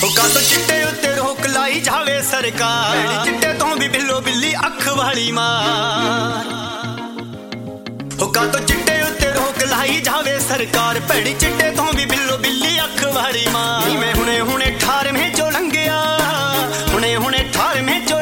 ਕਾਤੋਂ ਚਿੱਟੇ ਉੱਤੇ ਰੋਕ ਲਾਈ ਜਾਵੇ ਸਰਕਾਰ, ਭੈੜੀ ਚਿੱਟੇ ਤੋਂ ਵੀ ਬਿੱਲੋ ਬਿੱਲੀ ਅੱਖ ਵਾਲੀ ਮਾਰ। ਕਾਤੋਂ ਚਿੱਟੇ ਉੱਤੇ ਰੋਕ ਲਾਈ ਜਾਵੇ ਸਰਕਾਰ, ਭੈੜੀ ਚਿੱਟੇ ਤੋਂ ਵੀ ਬਿੱਲੋ ਬਿੱਲੀ ਅੱਖ ਵਾਲੀ ਮਾਰ। ਮੈਂ ਹੁਣੇ